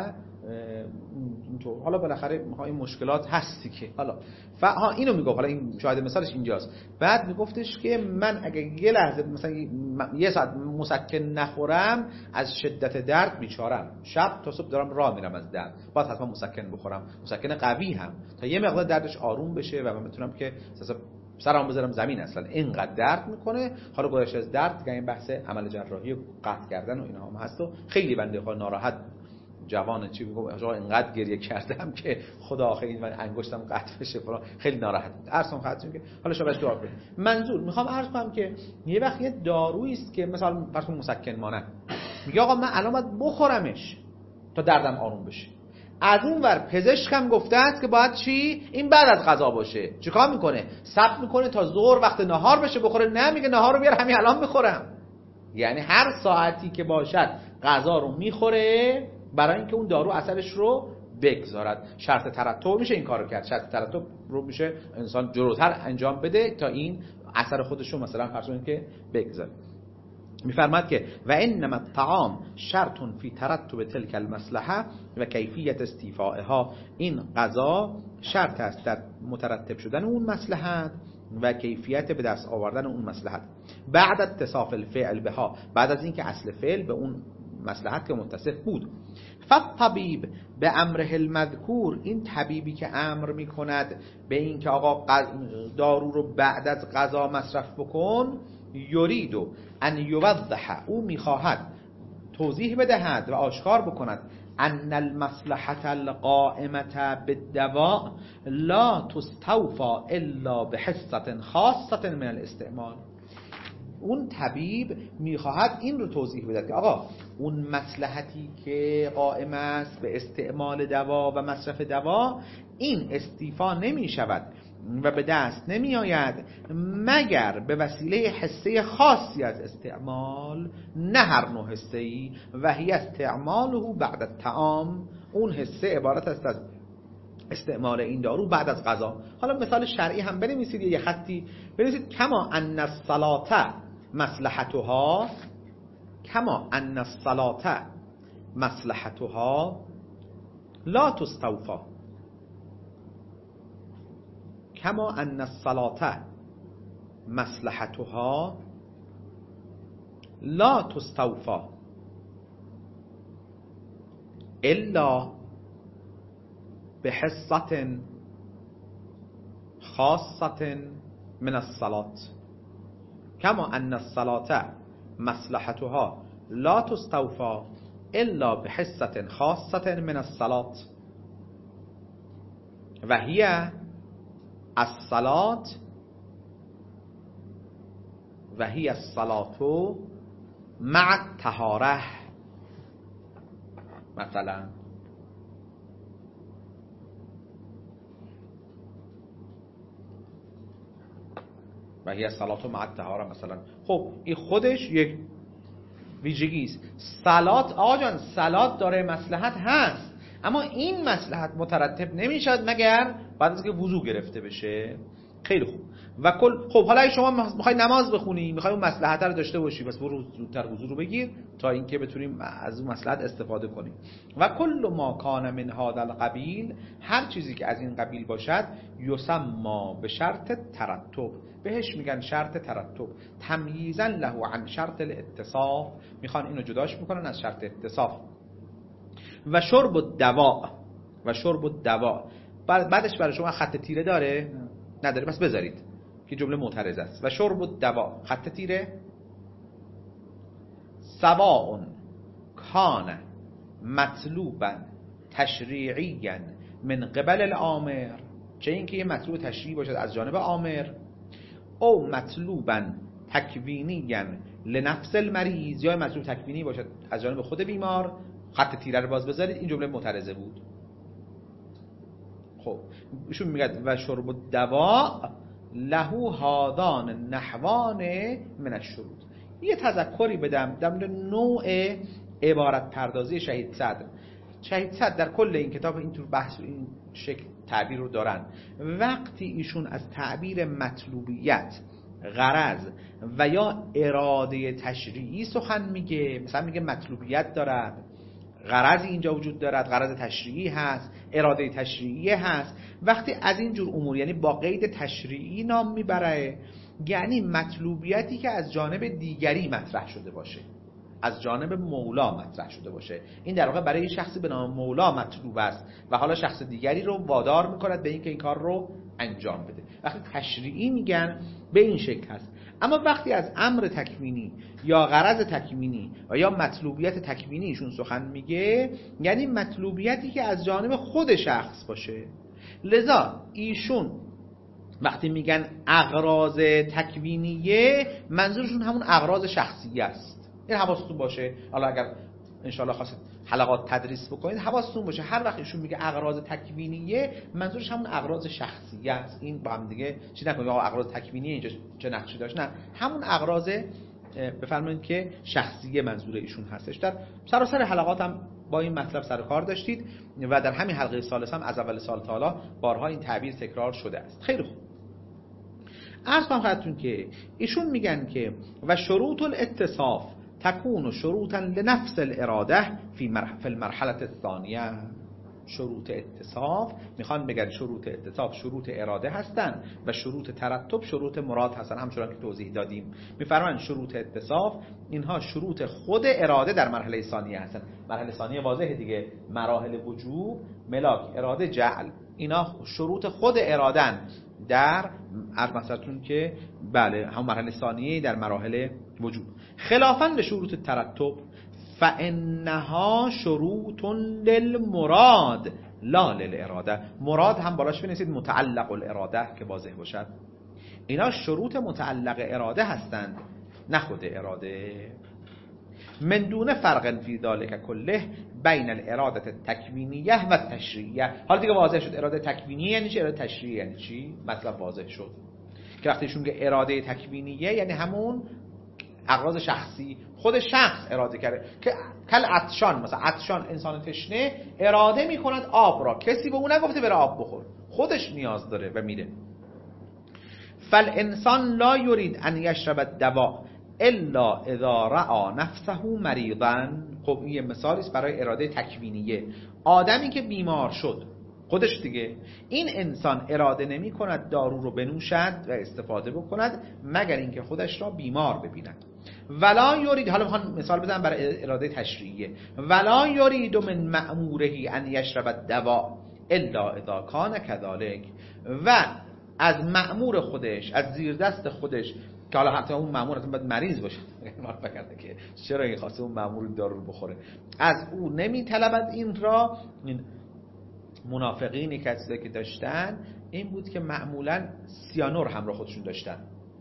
اینطور. حالا بالاخره این مشکلات هستی که حالا ف ها اینو میگفت، حالا این شاید مثالش اینجاست. بعد میگفتش که من اگه یه لحظه مثلا یه ساعت مسکن نخورم از شدت درد بیچارم، شب تا صبح دارم راه میرم از درد، باید حتما مسکن بخورم، مسکن قوی هم، تا یه مقدار دردش آروم بشه و من بتونم که مثلا سرام بذارم زمین. اصلا اینقدر درد میکنه. حالا گذشته از درد دیگه این بحث عمل جراحی و قطع کردن و اینا هم هست و خیلی بنده خدا ناراحت جوانه چی میگم آقا اینقدر گریه کردم که خدا آخه این من انگشتم قطع بشه فلان، خیلی ناراحت بود. عرضم خدمتتون که حالا شما دعا کنید. منظور میخوام عرض کنم که یه وقت یه دارویی است که مثلا فرض کن مسکن مانه، میگه آقا من الان باید بخورمش تا دردم آروم بشه. از اون ور پزشکم گفته است که باید چی؟ این بعد از غذا باشه. چیکار میکنه؟ صبر میکنه تا ظهر وقت نهار بشه بخوره. نه، میگه نهار رو بیار همین الان میخورم. یعنی هر ساعتی که باشد غذا رو میخوره برای اینکه اون دارو اثرش رو بگذارد. شرط ترتب میشه این کارو کرد. شرط ترتب رو میشه انسان جلوتر انجام بده تا این اثر خودش رو مثلا فرض کنید که بگذاره. میفرماد که و انما الطعام شرط فی ترتب تلک المصلحه و کیفیت استیفائها. این غذا شرط است در مترتب شدن اون مصلحت و کیفیت به دست آوردن اون مصلحت. بعد اتصاف الفعل بها، بعد از اینکه اصل فعل به اون مصلحت که متصف بود. فالطبیب به امره المذکور، این طبیبی که امر میکند به این که آقا دارو رو بعد از غذا مصرف بکن، یریدو ان یوضح، او میخواهد توضیح بدهد و آشکار بکند ان المصلحة القائمة بالدواء لا تستوفى الا بحصة خاصة من الاستعمال. اون طبیب میخواهد این رو توضیح بده که آقا اون مصلحتی که قائم است به استعمال دوا و مصرف دوا، این استیفا نمی شود و به دست نمی آید مگر به وسیله حصه خاصی از استعمال، نه هر نوع حصه‌ای، و هی استعماله بعد الطعام. اون حصه عبارت است از استعمال این دارو بعد از غذا. حالا مثال شرعی هم بنویسید، یه خطی بنویسید کما ان الصلاة مصلحتها، کما ان الصلاة مصلحتها لا تستوفى، کما ان الصلاة مصلحتها لا تستوفى الا بحصة خاصة من الصلاة. كما أن الصلاة مصلحتها لا تستوفى إلا بحصة خاصة من الصلاة وهي الصلاة وهي الصلاة مع الطهارة. مثلا و هی صلات و مع الطهاره مثلا. خب این خودش یک ویژگی است. صلات آقا جان، صلات داره مصلحت هست، اما این مصلحت مترتب نمیشد مگر بعد از که وضو گرفته بشه. خیلی خوب. و کل خب حالا شما میخوای نماز بخونی، میخوای اون مصلحت رو داشته باشی، بس برو زودتر وضو رو بگیر تا اینکه بتونیم از اون مصلحت استفاده کنیم. و کل ما کان من هذا القبیل، هر چیزی که از این قبیل باشد، یسمى به شرط ترتب، بهش میگن شرط ترتب. تمییزا له عن شرط الاتصاف، میخوان اینو جداش میکنن از شرط اتصاف. و شرب الدواء، و شرب الدواء بعدش برای شما خط تیره داره؟ نداره، بس بذارید که جمله معترض است. و شرب الدواء خط تیره سواء کان مطلوبا تشریعیا من قبل الامر، چه اینکه یه مطلوب تشریعی باشد از جانب آمر، او مطلوبا تکوینیا لنفس المریض، یا مطلوب تکوینی باشد از جانب خود بیمار. خط تیره رو باز بذارید، این جمله معترضه بود. خب ایشون میگه و شرب الدواء له هذان نحوان من الشروط. یه تذکری بدم در مورد نوع عبارت پردازی شهید صدر. شهید صدر در کل این کتاب اینطور بحث این شکل تعبیر رو دارن. وقتی ایشون از تعبیر مطلوبیت، غرض و یا اراده تشریعی سخن میگه، مثلا میگه مطلوبیت دارد، غرضی اینجا وجود دارد، غرض تشریعی هست، اراده تشریعی هست. وقتی از این جور امور یعنی با قید تشریعی نام میبره، یعنی مطلوبیتی که از جانب دیگری مطرح شده باشه، از جانب مولا مطرح شده باشه. این در واقع برای شخصی به نام مولا مطلوب است و حالا شخص دیگری رو وادار میکند به اینکه این کار رو انجام بده. وقتی تشریعی میگن به این شکل هست. اما وقتی از امر تکوینی یا غرض تکوینی و یا مطلوبیت تکوینی ایشون سخن میگه، یعنی مطلوبیتی که از جانب خود شخص باشه. لذا ایشون وقتی میگن اغراض تکوینیه، منظورشون همون اغراض شخصیه است. این حواستون باشه. حالا اگر انشالله خواستید حلقات تدریس بکنید حواستون باشه هر وقت ایشون میگه اغراض تکوینیه، منظورش همون اغراض شخصیه است. این با هم دیگه چی نکنید آقا اغراض تکوینیه اینجا چه نقشی داشت، نه، همون اغراض بفرمایید که شخصیه منظور ایشون هستش. در سراسر حلقات هم با این مطلب سر کار داشتید و در همین حلقه ثالث هم از اول سال تا حالا بارها این تعبیر تکرار شده است. خیلی خوب. عرض کنم خدمتتون که ایشون میگن که و شروط الاتصاف تكون شروطا لنفس الاراده في المرحله الثانیه. شروط اتصاف میخوان بگن شروط اتصاف شروط اراده هستن و شروط ترتب شروط مراد هستن. همچنان که توضیح دادیم میفرمان شروط اتصاف اینها شروط خود اراده در مرحله ثانیه هستن. مرحله ثانیه واضحه دیگه، مراحل وجوب، ملاک، اراده، جعل، اینا شروط خود ارادن در مثلتون که بله هم مرحله ثانیه در مراحل وجوب. خلافاً به شروط ترتب فانها شروط للمراد لا للاراده. مراد هم بالاش بنویسید متعلق الاراده که واضح باشد. اینا شروط متعلق اراده هستند نه خود اراده. من دون فرق فی ذلک کله بین الاراده التکوینیه و التشریعیه. حالا دیگه واضح شد اراده تکوینیه یعنی چی، اراده تشریعی یعنی چی. مطلب واضح شد که وقتی ایشون میگه اراده تکوینیه یعنی همون اغراض شخصی، خود شخص اراده کرده که کل عطشان، مثلا عطشان انسان تشنه اراده میکند آب را، کسی به اون نگفته بره آب بخور، خودش نیاز داره و میره. فالانسان لا یرید ان یشرب الدواء الا اذا رأى نفسه مریضا. خب این یه مثالی است برای اراده تکوینیه. آدمی که بیمار شد خودش دیگه، این انسان اراده نمی کند دارو رو بنوشد و استفاده بکند مگر اینکه خودش را بیمار ببیند. ولا یرید، حالا میخوام مثال بزنم برای اراده تشریعیه، ولا یرید من مأموره ان یشرب الدواء الا اذا کان كذلك. و از مأمور خودش، از زیر دست خودش که حالا حتی اون مأمور اصلا باید مریض باشه، ما فکرده که چرا این خواسته اون مأمور دارو رو بخوره، از او نمیطلبد این را. این منافقینی که که داشتن این بود که معمولا سیانور همراه خودشون داشتن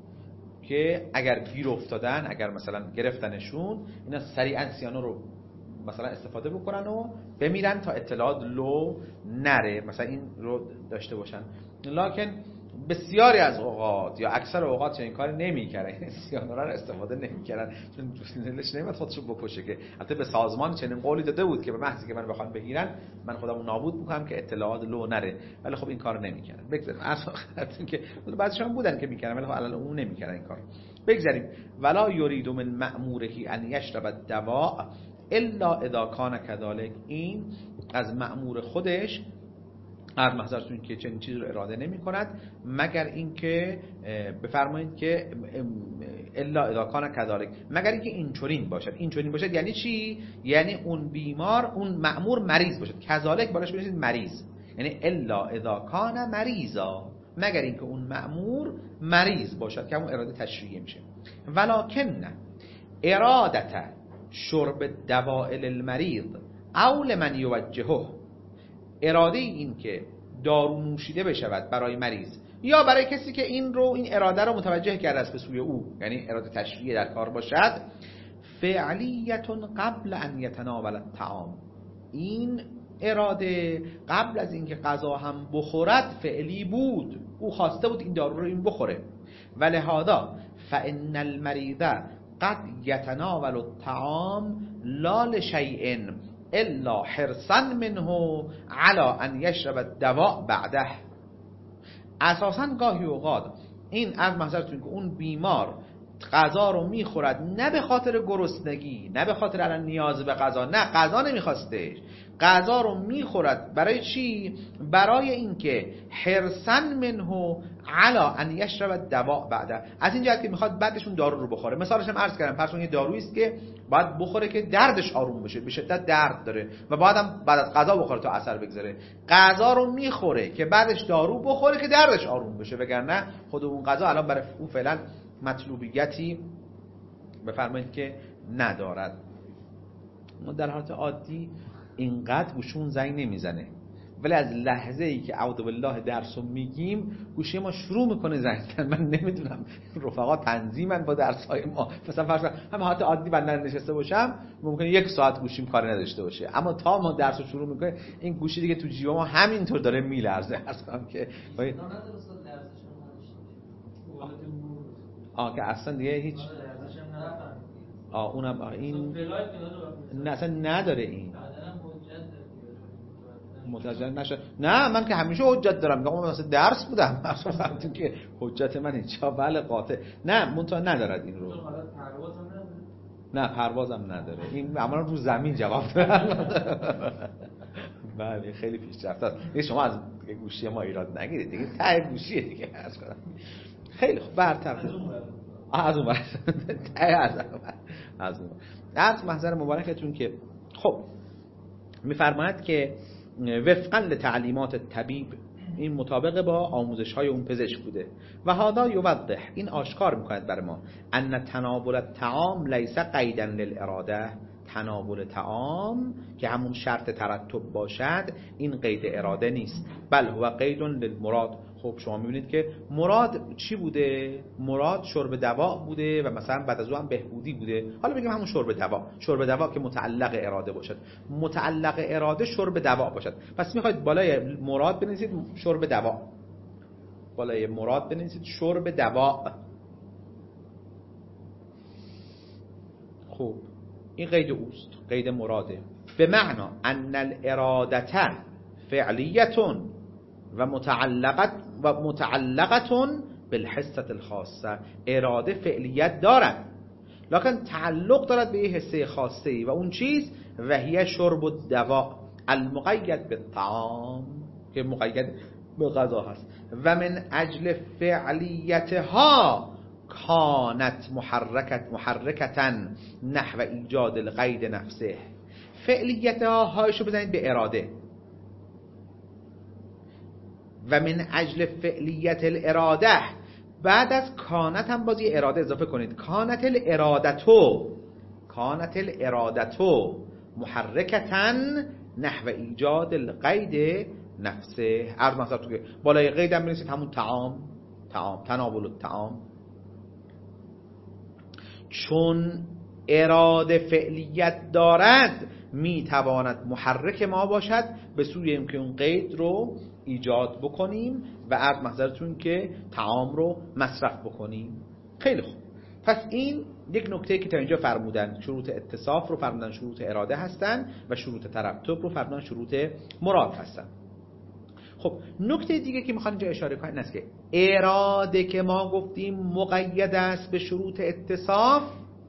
که اگر گیر افتادن، اگر مثلا گرفتنشون، اینا سریعا سیانور رو مثلا استفاده بکنن و بمیرن تا اطلاعات لو نره، مثلا این رو داشته باشن. لکن بسیاری از اوقات یا اکثر اوقات این کار نمی‌کردن، سیانورا رو استفاده نمی‌کردن چون دلش نمیاد خودشو بکشه. که البته به سازمان چنین قولی داده بود که به محضی که من بخوام بگیرن من خودمو نابود می‌کنم که اطلاعات لو نره، ولی خب این کارو نمی‌کردن. بگذاریم اصلا که بعضیشون بودن که می‌کردن ولی خب الان اون نمی‌کردن این کار. بگذاریم. ولا یرید من مأموره ان یشرب الدواء الا اذا کان كذلك. این از مأمور خودش هر محضرتون که چنین چیز رو اراده نمی کند مگر اینکه بفرمایید که الا اذا کان كذلك، مگر اینکه اینچنین باشد. اینچنین باشد یعنی چی؟ یعنی اون بیمار، اون مأمور مریض باشد. كذلك بالاش بنویسید مریض، یعنی الا اذا کان مریضا، مگر اینکه اون مأمور مریض باشد که همون اراده تشریعی میشه. ولکن ارادت شرب الدواء للمریض او لمن یوجهه، اراده این که دارو نوشیده بشود برای مریض یا برای کسی که این رو این اراده رو متوجه کرده است به سوی او، یعنی اراده تشریعی در کار باشد، فعلیت قبل ان یتناول الطعام. این اراده قبل از اینکه غذا هم بخورد فعلی بود، او خواسته بود این دارو رو این بخوره. ولهذا فان المریض قد یتناول الطعام لا لشیء الا حرصا منه على ان یشرب الدواء بعده. اساسا گاهی اوقات این از محضرتون که اون بیمار غذا رو میخورد نه به خاطر گرسنگی، نه به خاطر الان نیاز به غذا، نه غذا نمیخواستش، غذا رو میخورد برای چی؟ برای اینکه حرصن منه علا ان یشرب دواء بعد، از این جهت که میخواد بعدشون دارو رو بخوره. مثالش هم عرض کردم، فرض کنید یه دارویی است که باید بخوره که دردش آروم بشه، به شدت درد داره و بعدم بعد از غذا بخوره تا اثر بگذاره. غذا رو میخوره که بعدش دارو بخوره که دردش آروم بشه، وگرنه خود اون غذا الان برای اون فعلا مطلوبیتی بفرمایید که ندارد. ما در حالت عادی اینقدر گوشون زنگ نمیزنه، ولی از لحظه ای که اعوذ بالله درسو میگیم گوشی ما شروع میکنه زنگ زدن. من نمیدونم رفقا تنظیمن با درسای ما، مثلا فرض کن هم حالت عادی بنده نشسته باشم ممکنه یک ساعت گوشیم کار نداشته باشه، اما تا ما درسو شروع میکنه این گوشی دیگه تو جیب ما همینطور داره میلرزه. اصلا که آه که اصلا دیگه هیچ آه اونم این نه اصلا نداره این متوجه نشه. نه من که همیشه حجت دارم، میگم من مثلا درس بودم اصلا که حجت من اینجا بله قاطع، نه منتها ندارد این رو. نه پروازم نداره این، عملا رو زمین جواب دارم. بله خیلی پیشرفته است. شما از گوشی ما ایراد نگیرید دیگه، ته گوشیه دیگه عرض کنم. خیلی خوب برتر از اون بر ته از از اون درس محضر مبارکتون که خب میفرماید که وفقا لتعلیمات طبیب، این مطابق با آموزش های اون پزشک بوده. و هذا یوضح، این آشکار میکند بر ما ان تناول الطعام لیس قیدا للاراده، تناول طعام که همون شرط ترتب باشد این قید اراده نیست، بل هو قید للمراد. خب شما میبینید که مراد چی بوده؟ مراد شرب دوا بوده و مثلا بعد از اون هم بهبودی بوده. حالا بگیم همون شرب دوا، شرب دوا که متعلق اراده باشد، متعلق اراده شرب دوا باشد. پس میخواید بالای مراد بنویسید شرب دوا، بالای مراد بنویسید شرب دوا. خب این قید اوست، قید مراده. به معنا ان الارادة فعلیتون و متعلقت و متعلقتون بالحسة الخاصه، اراده فعلیت دارد لکن تعلق دارد به یه حسه خاصه و اون چیز و هی شرب الدواء المقید بالطعام که مقید به غذا هست. و من اجل فعلیتها کانت محرکت محرکتا نحو ایجاد القید نفسه. فعلیتها هایشو بزنید به اراده. و من اجل فعلیت الاراده، بعد از کانت هم بازی اراده اضافه کنید. کانت الارادتو، کانت الارادتو محرکتا نحو ایجاد القید نفسه. عرض مثلا تو که بالای قید هم بنویسید همون طعام، طعام تناول الطعام. چون اراده فعلیت دارد میتواند محرک ما باشد به سوی اینکه اون قید رو ایجاد بکنیم و عرض محضرتون که طعام رو مصرف بکنیم. خیلی خوب، پس این یک نکته که تا اینجا فرمودن، شروط اتصاف رو فرمودن شروط اراده هستن و شروط ترتب رو فرمودن شروط مراد هستن. خب نکته دیگه که میخوام اینجا اشاره کنم این است که اراده که ما گفتیم مقید است به شروط اتصاف،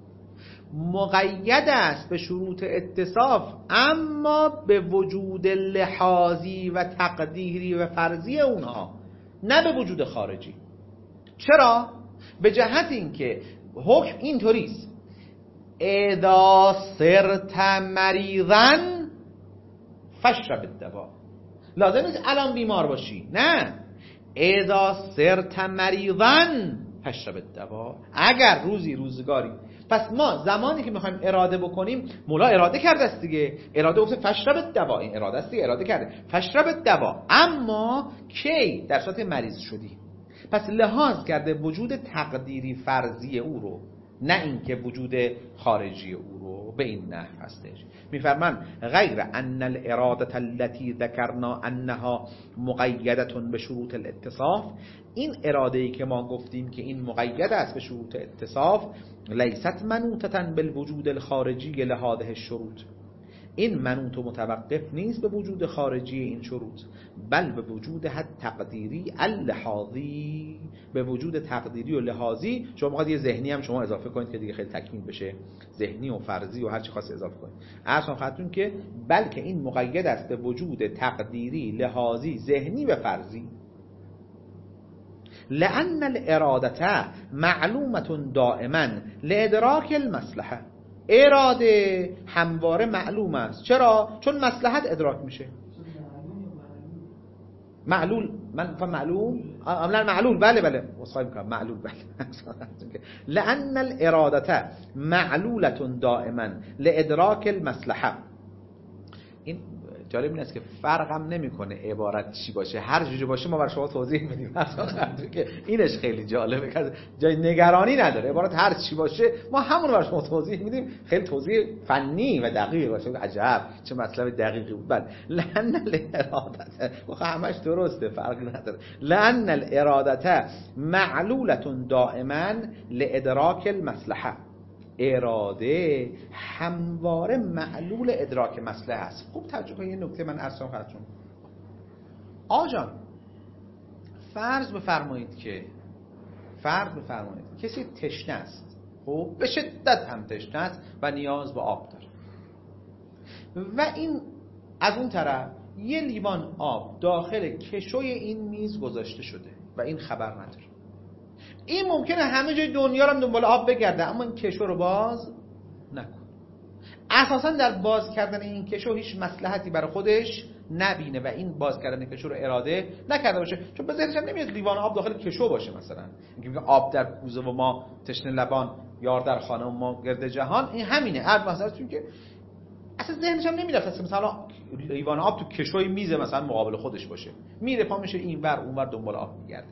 مقید است به شروط اتصاف، اما به وجود لحاظی و تقدیری و فرضی اونها، نه به وجود خارجی. چرا؟ به جهت اینکه حکم اینطوریست: اذا صرت مریضا فاشرب الدواء. لازم نیست الان بیمار باشی، نه، اذا صرت مریضا فاشرب الدواء، اگر روزی روزگاری. پس ما زمانی که میخوایم اراده بکنیم، مولا اراده کرده است دیگه، اراده گفته فاشرب الدواء، این اراده است دیگه، اراده کرده فاشرب الدواء، اما کی؟ در صورت مریض شدی. پس لحاظ کرده وجود تقدیری فرضی او رو، نه اینکه وجود خارجی او رو. به این نحو هستش. میفرمان غیر ان الاراده التي ذکرنا انها مقیده به شروط الاتصاف، این اراده ای که ما گفتیم که این مقید است به شروط اتصاف، لیست منوطه بالوجود الخارجی لهذه الشروط، این منوط و متوقف نیست به وجود خارجی این شروط، بل به وجود حد تقدیری اللحاظی، به وجود تقدیری و لحاظی. شما بخواید یه ذهنی هم شما اضافه کنید که دیگه خیلی تکمیل بشه، ذهنی و فرضی و هر چی خاصی اضافه کنید. اصلا خاطرون که بلکه این مقید است به وجود تقدیری، لحاظی، ذهنی و فرضی. لأن الإرادة معلومة دائما لإدراک المصلحة. اراده همواره معلوم است. چرا؟ چون مصلحت ادراک میشه. معلول، من فهم معلوم عملا معلول، بله بله وصایم کنم معلول، بله. لأن الإرادة معلولة دائما لإدراک المصلحة. این جالب این است که فرقم نمیکنه عبارت چی باشه، هر جوری باشه ما بر شما توضیح میدیم. که اینش خیلی جالبه که جای نگرانی نداره، عبارت هر چی باشه ما همون رو بر شما توضیح میدیم، خیلی توضیح فنی و دقیق باشه. عجب چه مطلب دقیقی بود. بله لأن الإرادة واقعا همش درسته، فرقی نداره. لأن الإرادة معلولة دائما لإدراک المصلحة. اراده همواره معلول ادراک مصلحه است. خوب توجه کنید، یه نکته من عرض کنم خدمتتون. آجان فرض بفرمایید که فرض بفرمایید کسی تشنه است، خب به شدت هم تشنه است و نیاز به آب داره و این از اون طرف یه لیوان آب داخل کشوی این میز گذاشته شده و این خبر نداره. این ممکنه همه جای دنیا رو دنبال آب بگرده اما این کشو رو باز نکن. اساسا در باز کردن این کشو هیچ مصلحتی برای خودش نبینه و این باز کردن کشو رو اراده نکرده باشه، چون به ذهنش هم نمیاد لیوان آب داخل کشو باشه. مثلا اینکه آب در کوزه و ما تشنه لبان، یار در خانه و ما گرد جهان، این همینه. هر مثلا چون که اصلا ذهنش هم نمیاد مثلا لیوان آب تو کشوی میز مثلا مقابل خودش باشه، میره پا میشه اینور اونور دنبال آب میگرده.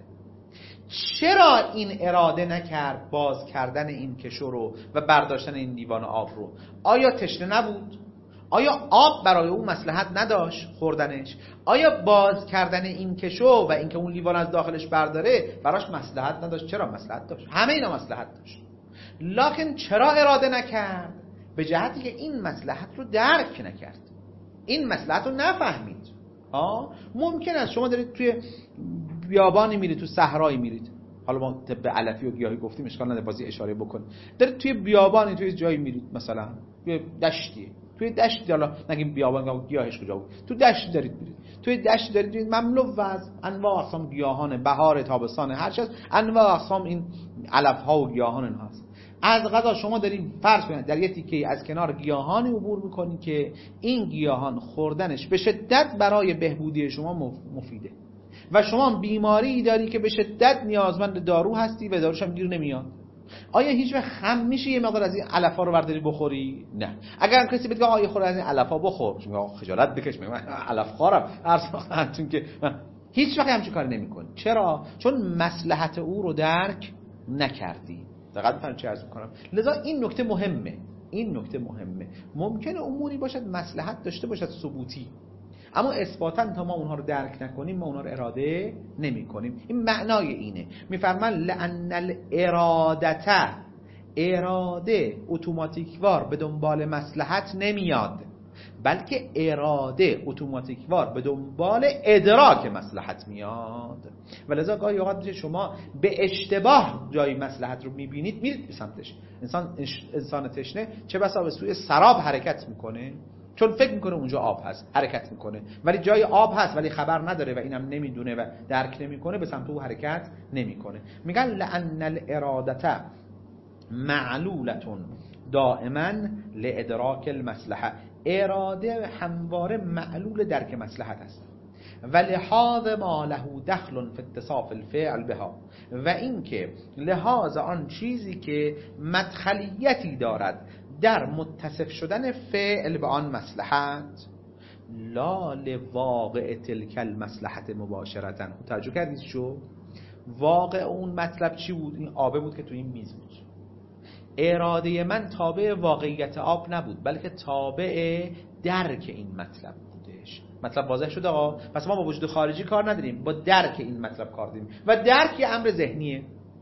چرا این اراده نکرد باز کردن این کشو رو و برداشتن این لیوان آب رو؟ آیا تشنه نبود؟ آیا آب برای اون مصلحت نداشت خوردنش؟ آیا باز کردن این کشو و اینکه اون لیوان از داخلش برداره براش مصلحت نداشت؟ چرا مصلحت داشت؟ همه اینا مصلحت داشت. لکن چرا اراده نکرد؟ به جهتی که این مصلحت رو درک نکرد، این مصلحت رو نفهمید. آه ممکن است شما دارید توی بیابانی میرید، تو صحرایی میرید، حالا ما طب علفی و گیاهی گفتیم اشکال نداره بازی اشاره بکن، دارید توی بیابانی توی جایی میرید، مثلا توی دشتی، توی دشت، حالا نگیم بیابان گیاهش کجا بود، تو دشت دارید میرید، توی دشت دارید میرید مملو از انواع اقسام گیاهان، بهار، تابستان، هر چیز انواع اقسام این علف ها و گیاهان این هست. از قضا شما دارین فرض کنید در یه تیکه از کنار گیاهانی عبور میکنید که این گیاهان خوردنش به شدت برای بهبودی شما مفیده و شما بیماری داری که به شدت نیازمند دارو هستی و داروش هم گیر نمیاد. آیا هیچ وقت خم میشه یه مقدار از این علفا رو برداری بخوری؟ نه. اگر کسی بگه آقا یه خورده از این علفا بخور، شما خجالت بکش، میگم من علف خورم، عرض خدمتتون که هیچ وقت همچین کاری نمی‌کنی. چرا؟ چون مصلحت او رو درک نکردی. دقیقاً من چی عرض می‌کنم؟ لذا این نکته مهمه. این نکته مهمه. ممکنه اموری باشد مصلحت داشته باشد ثبوتی، اما اثباتاً تا ما اونها رو درک نکنیم ما اونها رو اراده نمی کنیم. این معنای اینه. میفرمان لأن الارادته، اراده اتوماتیکوار به دنبال مصلحت نمیاد، بلکه اراده اتوماتیکوار به دنبال ادراک مصلحت میاد. ولذا گاهی اوقات میشه شما به اشتباه جای مصلحت رو میبینید میرید به سمتش. انسان انسان تشنه چه بسا به سوی سراب حرکت میکنه چون فکر میکنه اونجا آب هست، حرکت میکنه، ولی جای آب هست ولی خبر نداره و اینم نمیدونه و درک نمیکنه، به سمت او حرکت نمیکنه. میگن لأن الارادة معلولة دائما لادراک المصلحه. اراده همواره معلول درک مصلحت است و لحاظ ما له دخل فی اتصاف الفعل بها، و اینکه لحاظ آن چیزی که مدخلیتی دارد در متصف شدن فعل به آن مصلحت، لا لواقع تلک المصلحت مباشرتا. توجه کردید شو؟ واقع اون مطلب چی بود؟ این آبه بود که تو این میز بود. اراده من تابع واقعیت آب نبود بلکه تابع درک این مطلب بودش. مطلب واضح شد آقا؟ پس ما با وجود خارجی کار نداریم، با درک این مطلب کار داریم و درک یه امر ذهنیه.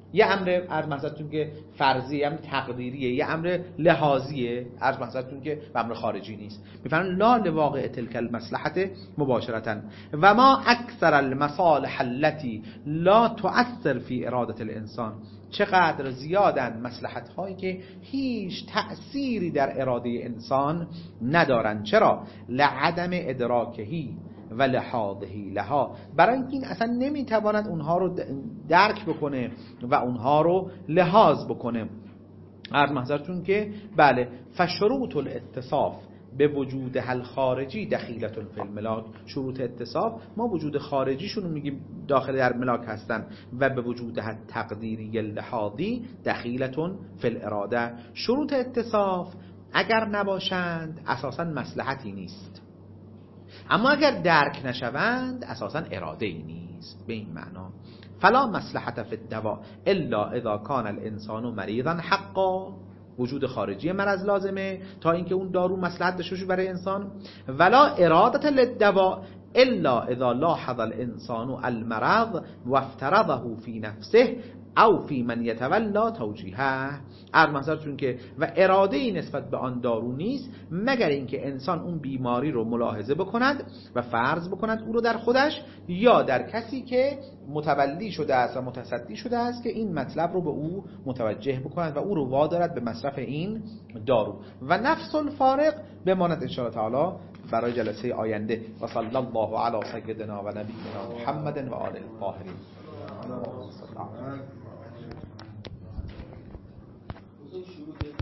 یه امر عرض محضرتون که فرضیه، امر تقدیریه، یه امر لحاظیه عرض محضرتون که امر خارجی نیست. میفرمایند لا لواقع تلک المصلحت مباشرتا و ما اکثر المصالح التي لا تؤثر فی اراده الانسان. چقدر زیادن مصلحت هایی که هیچ تأثیری در اراده انسان ندارن. چرا؟ لعدم ادراکهی و لحاظهی لها، برای اینکه این اصلا نمیتواند اونها رو درک بکنه و اونها رو لحاظ بکنه. عرض محضرتون که بله فشروط الاتصاف به وجود حل خارجی دخیلتون فی الملاک. شروط اتصاف ما وجود خارجیشون رو میگیم داخل در ملاک هستن و به وجود حل تقدیری لحاظی دخیلتون فی الاراده. شروط اتصاف اگر نباشند اساسا مصلحتی نیست، اما اگر درک نشوند اساسا اراده ای نیست. به این معنا فلا مصلحت فی الدواء الا اذا کان الانسان مریضا حقا. وجود خارجی مرض لازمه تا اینکه اون دارو مصلحت داشته باشه برای انسان. ولا اراده للدواء الا اذا لاحظ الانسان المرض وافترضه فی نفسه او فی من یتولا توجیهه. عرض محضرتون که و اراده ای نسبت به آن دارو نیست مگر اینکه انسان اون بیماری رو ملاحظه بکند و فرض بکند او رو در خودش یا در کسی که متولی شده است و متصدی شده است که این مطلب رو به او متوجه بکند و او رو وادارد به مصرف این دارو. و نفس الفارق بماند ان شاء الله تعالی برای جلسه آینده. و صلی الله علی سیدنا و نبینا محمد و آله الطاهرین.